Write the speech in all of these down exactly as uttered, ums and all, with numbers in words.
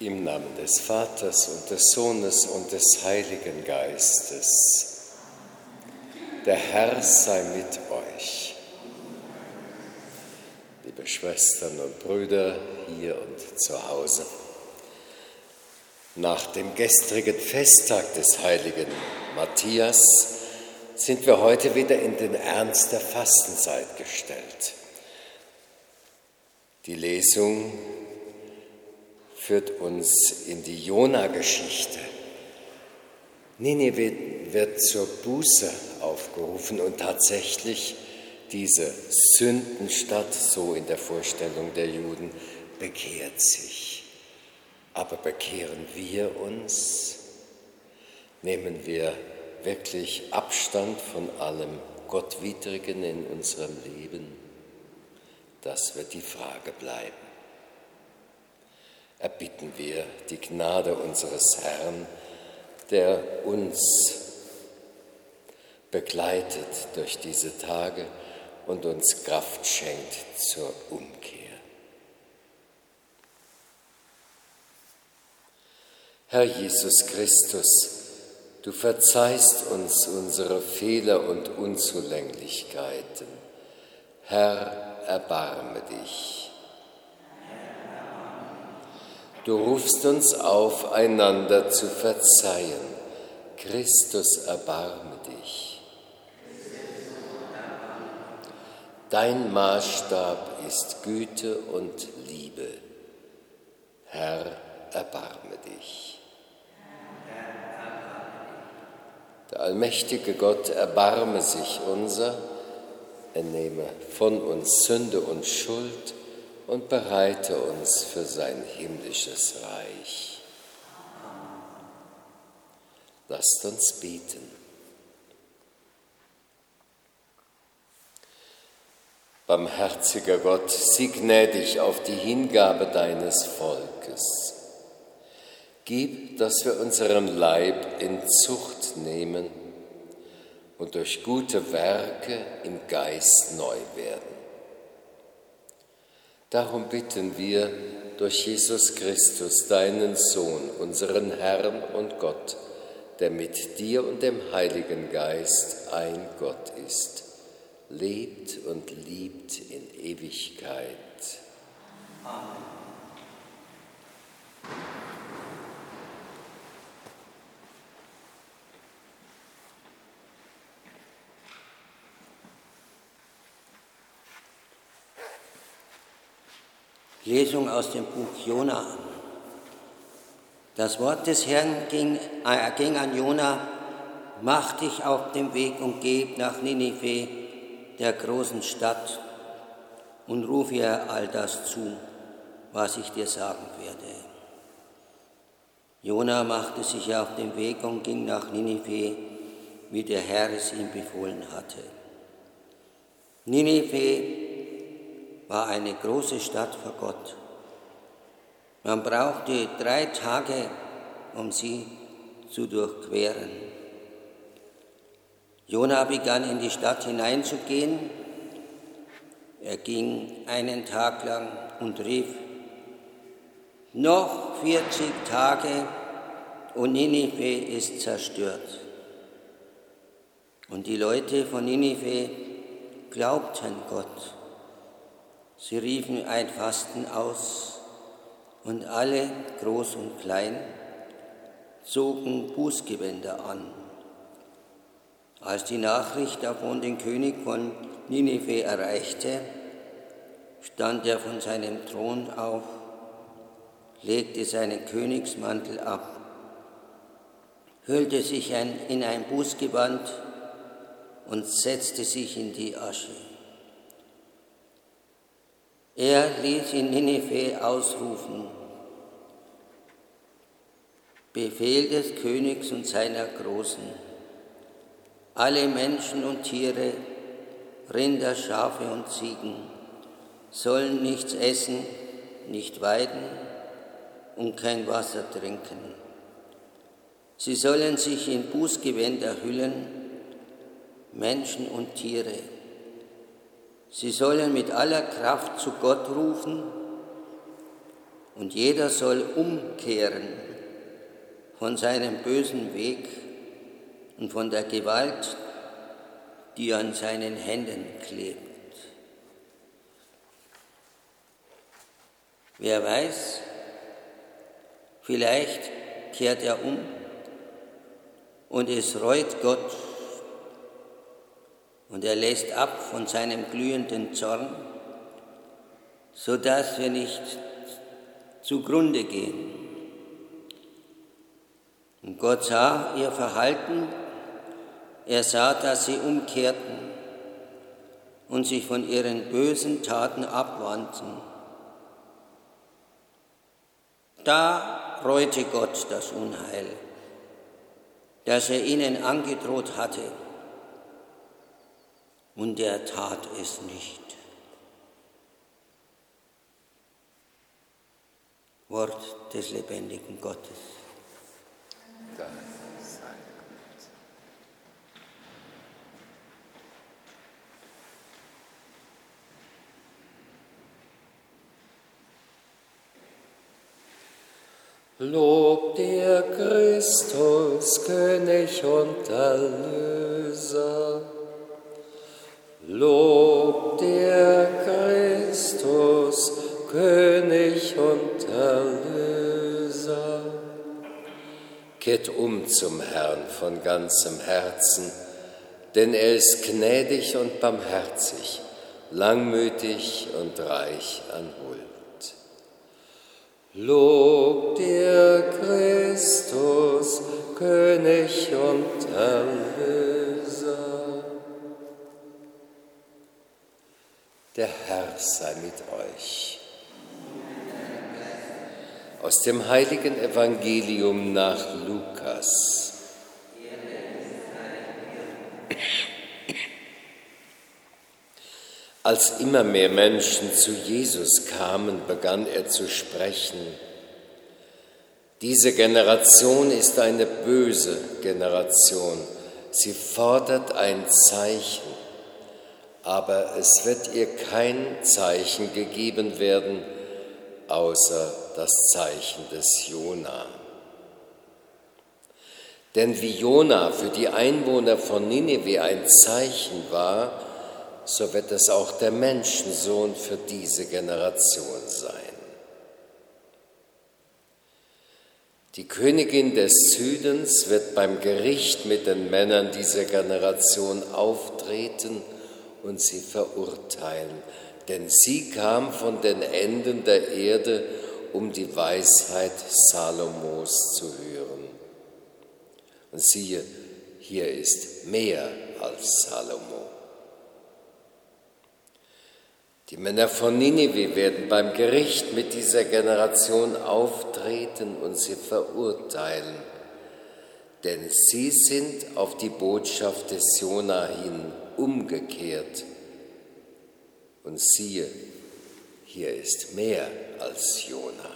Im Namen des Vaters und des Sohnes und des Heiligen Geistes. Der Herr sei mit euch. Liebe Schwestern und Brüder hier und zu Hause. Nach dem gestrigen Festtag des heiligen Matthias sind wir heute wieder in den Ernst der Fastenzeit gestellt. Die Lesung führt uns in die Jona-Geschichte. Ninive wird zur Buße aufgerufen und tatsächlich diese Sündenstadt, so in der Vorstellung der Juden, bekehrt sich. Aber bekehren wir uns? Nehmen wir wirklich Abstand von allem Gottwidrigen in unserem Leben? Das wird die Frage bleiben. Erbitten wir die Gnade unseres Herrn, der uns begleitet durch diese Tage und uns Kraft schenkt zur Umkehr. Herr Jesus Christus, du verzeihst uns unsere Fehler und Unzulänglichkeiten. Herr, erbarme dich. Du rufst uns auf, einander zu verzeihen. Christus, erbarme dich. Dein Maßstab ist Güte und Liebe. Herr, erbarme dich. Der allmächtige Gott erbarme sich unser, er nehme von uns Sünde und Schuld und bereite uns für sein himmlisches Reich. Lasst uns beten. Barmherziger Gott, sieh gnädig auf die Hingabe deines Volkes. Gib, dass wir unseren Leib in Zucht nehmen und durch gute Werke im Geist neu werden. Darum bitten wir durch Jesus Christus, deinen Sohn, unseren Herrn und Gott, der mit dir und dem Heiligen Geist ein Gott ist, lebt und liebt in Ewigkeit. Amen. Lesung aus dem Buch Jona. Das Wort des Herrn ging, äh, ging an Jona: Mach dich auf den Weg und geh nach Ninive, der großen Stadt, und ruf ihr all das zu, was ich dir sagen werde. Jona machte sich auf den Weg und ging nach Ninive, wie der Herr es ihm befohlen hatte. Ninive war eine große Stadt vor Gott. Man brauchte drei Tage, um sie zu durchqueren. Jona begann in die Stadt hineinzugehen. Er ging einen Tag lang und rief: Noch vierzig Tage und Ninive ist zerstört. Und die Leute von Ninive glaubten Gott. Sie riefen ein Fasten aus, und alle, groß und klein, zogen Bußgewänder an. Als die Nachricht davon den König von Ninive erreichte, stand er von seinem Thron auf, legte seinen Königsmantel ab, hüllte sich in ein Bußgewand und setzte sich in die Asche. Er ließ in Ninive ausrufen: Befehl des Königs und seiner Großen. Alle Menschen und Tiere, Rinder, Schafe und Ziegen sollen nichts essen, nicht weiden und kein Wasser trinken. Sie sollen sich in Bußgewänder hüllen, Menschen und Tiere. Sie sollen mit aller Kraft zu Gott rufen und jeder soll umkehren von seinem bösen Weg und von der Gewalt, die an seinen Händen klebt. Wer weiß, vielleicht kehrt er um und es reut Gott und er lässt ab von seinem glühenden Zorn, sodass wir nicht zugrunde gehen. Und Gott sah ihr Verhalten, er sah, dass sie umkehrten und sich von ihren bösen Taten abwandten. Da reute Gott das Unheil, das er ihnen angedroht hatte, und er tat es nicht. Wort des lebendigen Gottes. Dank sei Gott. Lob dir Christus, König und Erlöser. Lob dir Christus, König und Erlöser. Kehrt um zum Herrn von ganzem Herzen, denn er ist gnädig und barmherzig, langmütig und reich an Huld. Lob dir Christus, König und Erlöser. Der Herr sei mit euch. Aus dem heiligen Evangelium nach Lukas. Als immer mehr Menschen zu Jesus kamen, begann er zu sprechen: Diese Generation ist eine böse Generation. Sie fordert ein Zeichen, aber es wird ihr kein Zeichen gegeben werden, außer das Zeichen des Jona. Denn wie Jona für die Einwohner von Ninive ein Zeichen war, so wird es auch der Menschensohn für diese Generation sein. Die Königin des Südens wird beim Gericht mit den Männern dieser Generation auftreten und sie verurteilen, denn sie kam von den Enden der Erde, um die Weisheit Salomos zu hören. Und siehe, hier ist mehr als Salomo. Die Männer von Ninive werden beim Gericht mit dieser Generation auftreten und sie verurteilen, denn sie sind auf die Botschaft des Jona hin umgekehrt. Und siehe, hier ist mehr als Jona.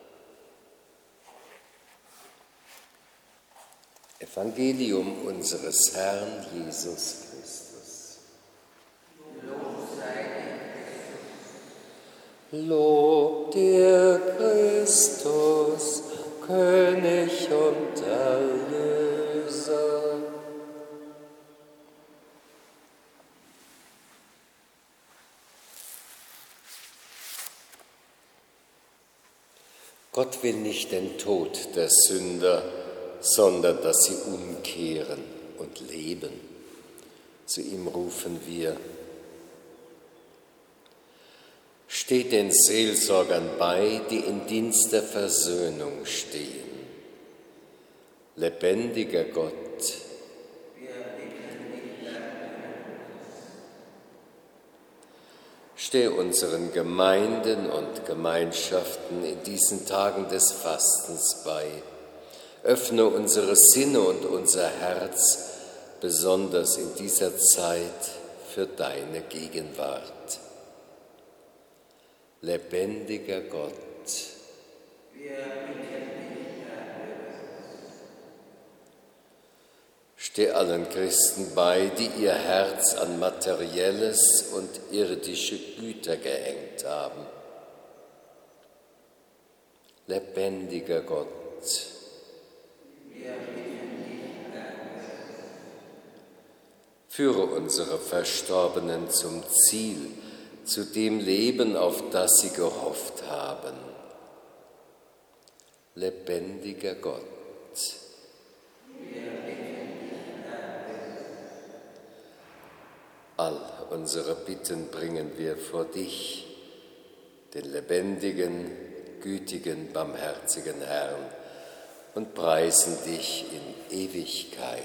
Evangelium unseres Herrn Jesus Christus. Lob dir Christus, König und Erlöser. Gott will nicht den Tod der Sünder, sondern dass sie umkehren und leben. Zu ihm rufen wir: Steht den Seelsorgern bei, die in Dienst der Versöhnung stehen. Lebendiger Gott, stehe unseren Gemeinden und Gemeinschaften in diesen Tagen des Fastens bei. Öffne unsere Sinne und unser Herz, besonders in dieser Zeit, für deine Gegenwart. Lebendiger Gott, steh allen Christen bei, die ihr Herz an materielles und irdische Güter gehängt haben. Lebendiger Gott, führe unsere Verstorbenen zum Ziel, zu dem Leben, auf das sie gehofft haben. Lebendiger Gott, all unsere Bitten bringen wir vor dich, den lebendigen, gütigen, barmherzigen Herrn, und preisen dich in Ewigkeit.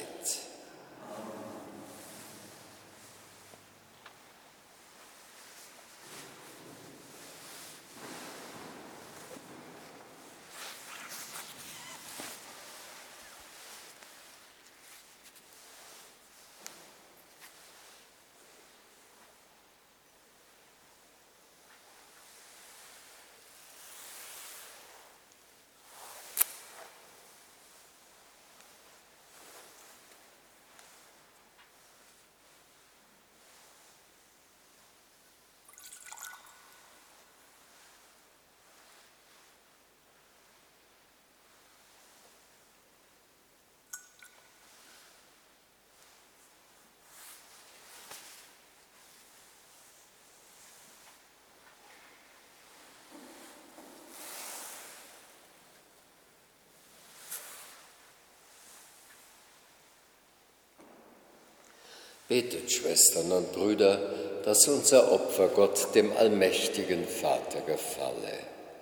Betet, Schwestern und Brüder, dass unser Opfer Gott, dem allmächtigen Vater, gefalle.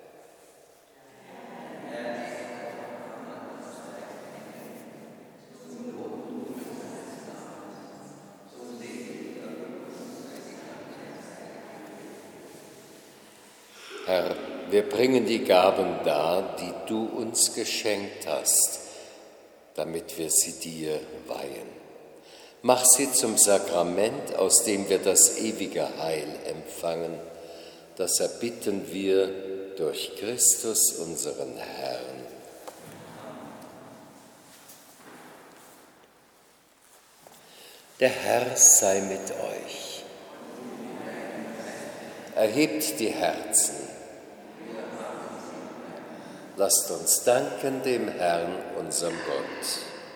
Herr, wir bringen die Gaben dar, die du uns geschenkt hast, damit wir sie dir weihen. Mach sie zum Sakrament, aus dem wir das ewige Heil empfangen. Das erbitten wir durch Christus, unseren Herrn. Der Herr sei mit euch. Erhebt die Herzen. Lasst uns danken dem Herrn, unserem Gott.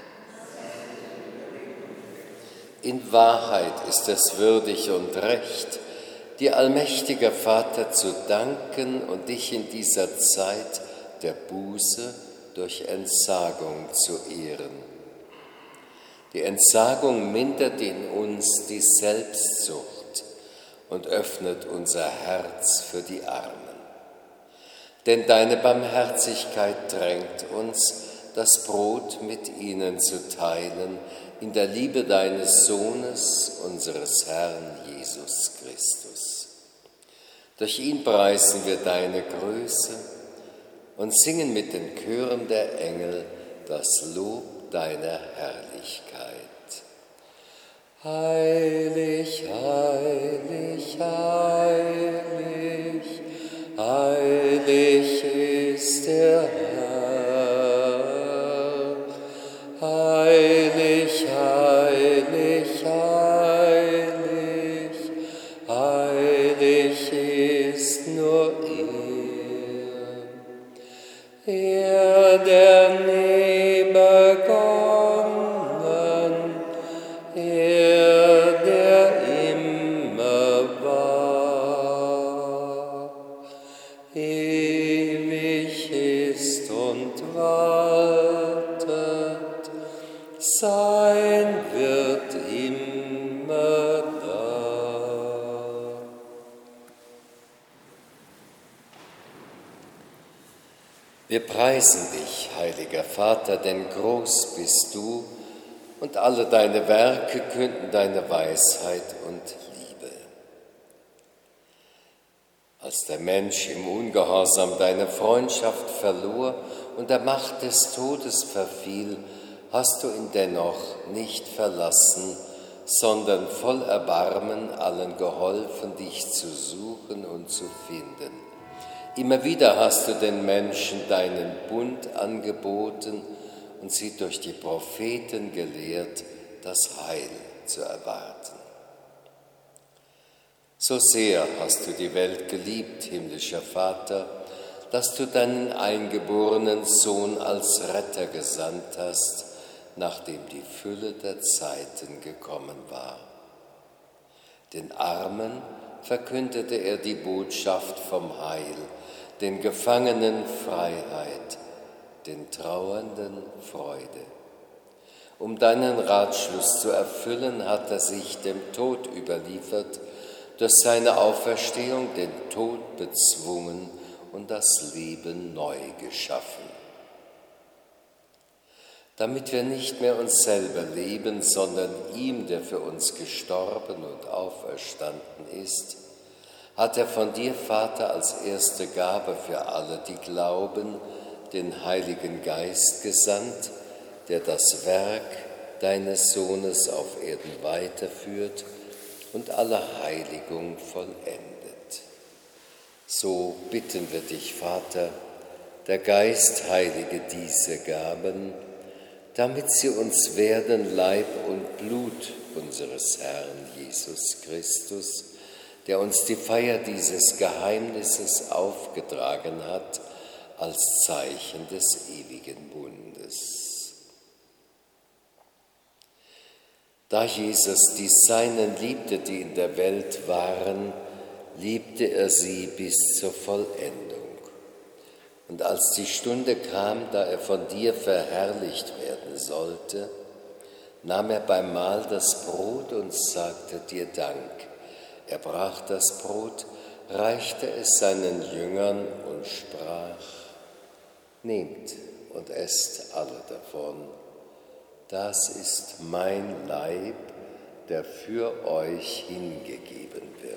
In Wahrheit ist es würdig und recht, dir, allmächtiger Vater, zu danken und dich in dieser Zeit der Buße durch Entsagung zu ehren. Die Entsagung mindert in uns die Selbstsucht und öffnet unser Herz für die Armen. Denn deine Barmherzigkeit drängt uns, das Brot mit ihnen zu teilen, in der Liebe deines Sohnes, unseres Herrn Jesus Christus. Durch ihn preisen wir deine Größe und singen mit den Chören der Engel das Lob deiner Herrlichkeit. Heilig, heilig, heilig, heilig ist der Herr. Heilig, heilig, heilig, heilig ist nur er. Er, der nie begonnen, er, der immer war, ewig ist und waltet, sein wird immer da. Wir preisen dich, heiliger Vater, denn groß bist du und alle deine Werke künden deine Weisheit und Liebe. Als der Mensch im Ungehorsam deine Freundschaft verlor und der Macht des Todes verfiel, hast du ihn dennoch nicht verlassen, sondern voll Erbarmen allen geholfen, dich zu suchen und zu finden. Immer wieder hast du den Menschen deinen Bund angeboten und sie durch die Propheten gelehrt, das Heil zu erwarten. So sehr hast du die Welt geliebt, himmlischer Vater, dass du deinen eingeborenen Sohn als Retter gesandt hast, nachdem die Fülle der Zeiten gekommen war. Den Armen verkündete er die Botschaft vom Heil, den Gefangenen Freiheit, den Trauernden Freude. Um deinen Ratschluss zu erfüllen, hat er sich dem Tod überliefert, durch seine Auferstehung den Tod bezwungen und das Leben neu geschaffen. Damit wir nicht mehr uns selber leben, sondern ihm, der für uns gestorben und auferstanden ist, hat er von dir, Vater, als erste Gabe für alle, die glauben, den Heiligen Geist gesandt, der das Werk deines Sohnes auf Erden weiterführt und alle Heiligung vollendet. So bitten wir dich, Vater, der Geist heilige diese Gaben, damit sie uns werden Leib und Blut unseres Herrn Jesus Christus, der uns die Feier dieses Geheimnisses aufgetragen hat, als Zeichen des ewigen Bundes. Da Jesus die Seinen liebte, die in der Welt waren, liebte er sie bis zur Vollendung. Und als die Stunde kam, da er von dir verherrlicht werden sollte, nahm er beim Mahl das Brot und sagte dir Dank. Er brach das Brot, reichte es seinen Jüngern und sprach: Nehmt und esst alle davon. Das ist mein Leib, der für euch hingegeben wird.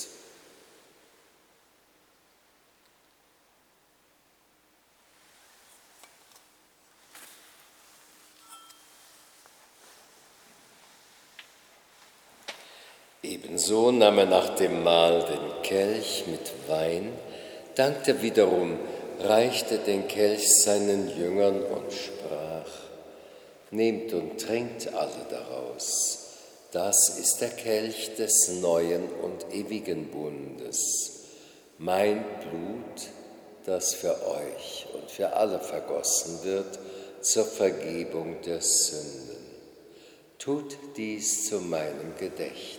Ebenso nahm er nach dem Mahl den Kelch mit Wein, dankte wiederum, reichte den Kelch seinen Jüngern und sprach: Nehmt und trinkt alle daraus. Das ist der Kelch des neuen und ewigen Bundes, mein Blut, das für euch und für alle vergossen wird zur Vergebung der Sünden. Tut dies zu meinem Gedächtnis.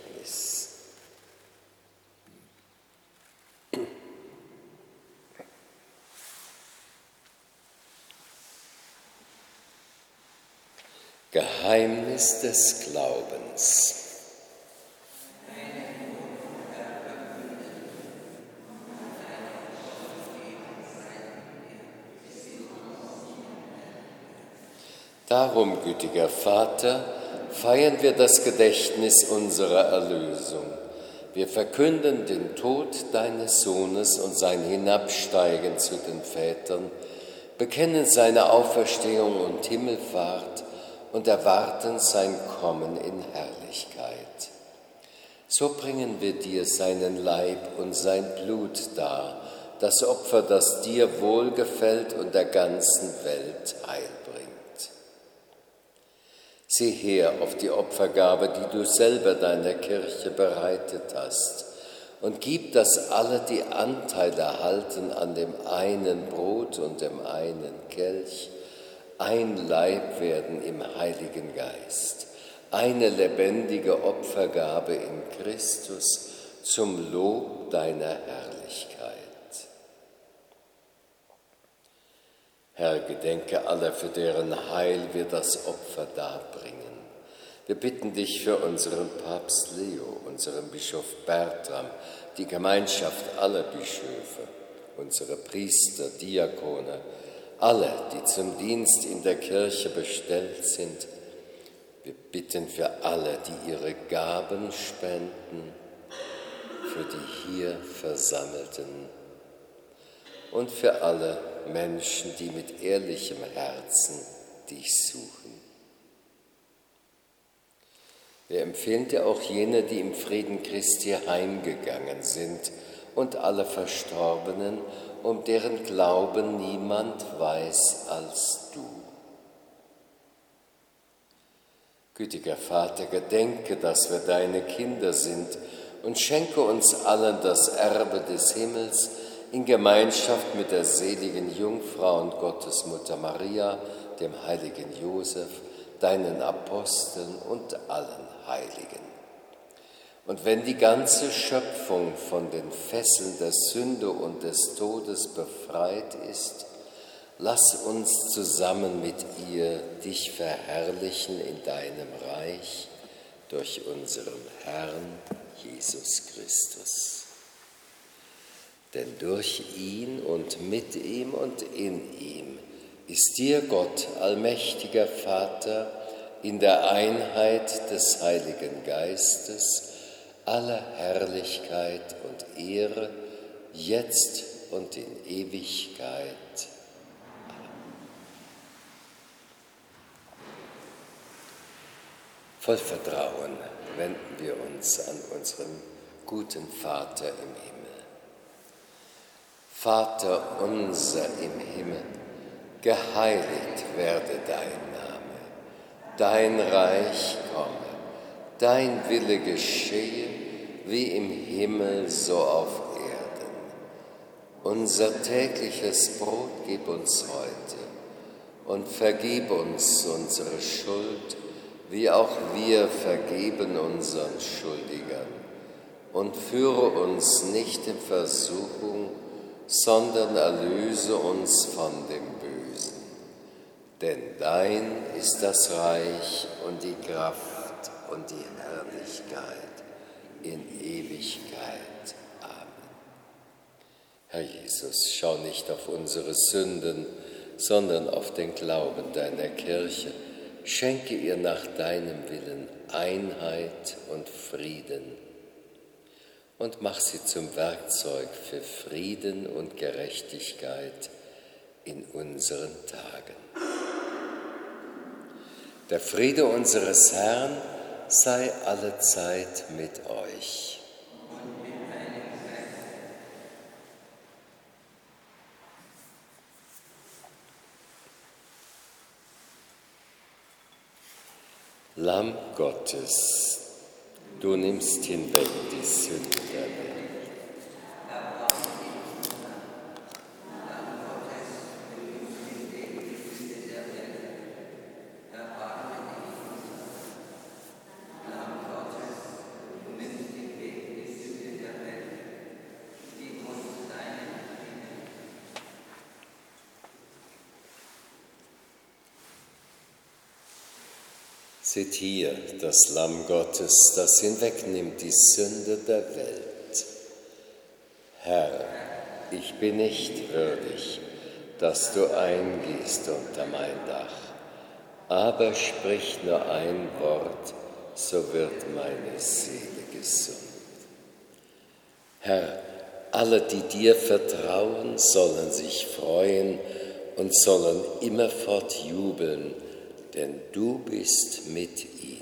Geheimnis des Glaubens. Darum, gütiger Vater, feiern wir das Gedächtnis unserer Erlösung. Wir verkünden den Tod deines Sohnes und sein Hinabsteigen zu den Vätern, bekennen seine Auferstehung und Himmelfahrt und erwarten sein Kommen in Herrlichkeit. So bringen wir dir seinen Leib und sein Blut dar, das Opfer, das dir wohlgefällt und der ganzen Welt Heil bringt. Sieh her auf die Opfergabe, die du selber deiner Kirche bereitet hast, und gib, dass alle, die Anteil erhalten an dem einen Brot und dem einen Kelch, ein Leib werden im Heiligen Geist, eine lebendige Opfergabe in Christus zum Lob deiner Herrlichkeit. Herr, gedenke aller, für deren Heil wir das Opfer darbringen. Wir bitten dich für unseren Papst Leo, unseren Bischof Bertram, die Gemeinschaft aller Bischöfe, unsere Priester, Diakone, alle, die zum Dienst in der Kirche bestellt sind. Wir bitten für alle, die ihre Gaben spenden, für die hier Versammelten und für alle Menschen, die mit ehrlichem Herzen dich suchen. Wir empfehlen dir auch jene, die im Frieden Christi heimgegangen sind, und alle Verstorbenen, um deren Glauben niemand weiß als du. Gütiger Vater, gedenke, dass wir deine Kinder sind, und schenke uns allen das Erbe des Himmels in Gemeinschaft mit der seligen Jungfrau und Gottesmutter Maria, dem heiligen Josef, deinen Aposteln und allen Heiligen. Und wenn die ganze Schöpfung von den Fesseln der Sünde und des Todes befreit ist, lass uns zusammen mit ihr dich verherrlichen in deinem Reich durch unseren Herrn Jesus Christus. Denn durch ihn und mit ihm und in ihm ist dir Gott, allmächtiger Vater, in der Einheit des Heiligen Geistes alle Herrlichkeit und Ehre, jetzt und in Ewigkeit. Voll Vertrauen wenden wir uns an unseren guten Vater im Himmel. Vater unser im Himmel, geheiligt werde dein Name, dein Reich komme, dein Wille geschehe, wie im Himmel so auf Erden. Unser tägliches Brot gib uns heute und vergib uns unsere Schuld, wie auch wir vergeben unseren Schuldigern. Und führe uns nicht in Versuchung, sondern erlöse uns von dem Bösen. Denn dein ist das Reich und die Kraft und die Herrlichkeit in Ewigkeit. Amen. Herr Jesus, schau nicht auf unsere Sünden, sondern auf den Glauben deiner Kirche. Schenke ihr nach deinem Willen Einheit und Frieden und mach sie zum Werkzeug für Frieden und Gerechtigkeit in unseren Tagen. Der Friede unseres Herrn sei allezeit mit euch. Lamm Gottes, du nimmst hinweg die Sünden der Welt. Seht hier das Lamm Gottes, das hinwegnimmt die Sünde der Welt. Herr, ich bin nicht würdig, dass du eingehst unter mein Dach, aber sprich nur ein Wort, so wird meine Seele gesund. Herr, alle, die dir vertrauen, sollen sich freuen und sollen immerfort jubeln, denn du bist mit ihnen.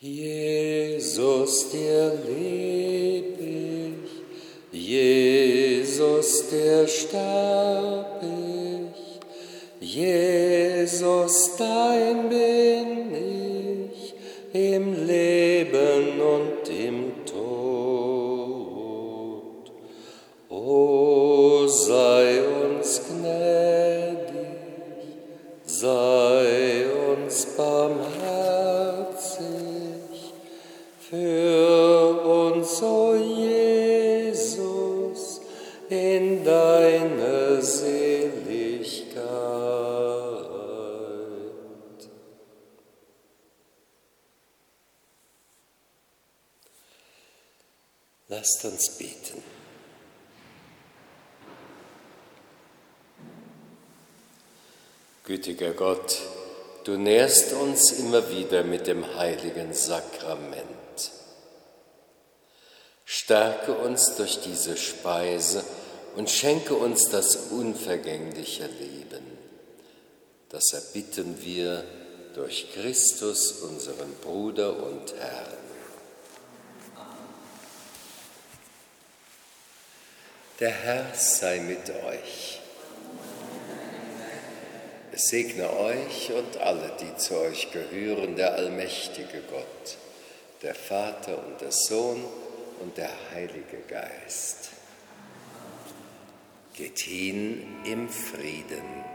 Jesus, dir leb ich, Jesus, dir starb ich, Jesus, dein bin ich, im Leben und im Tod. O sei uns gnädig, sei uns barmherzig, für uns, o Jesus, in deine Seligkeit. Lasst uns beten. Gütiger Gott, du nährst uns immer wieder mit dem heiligen Sakrament. Stärke uns durch diese Speise und schenke uns das unvergängliche Leben. Das erbitten wir durch Christus, unseren Bruder und Herrn. Der Herr sei mit euch. Es segne euch und alle, die zu euch gehören, der allmächtige Gott, der Vater und der Sohn und der Heilige Geist. Geht hin im Frieden.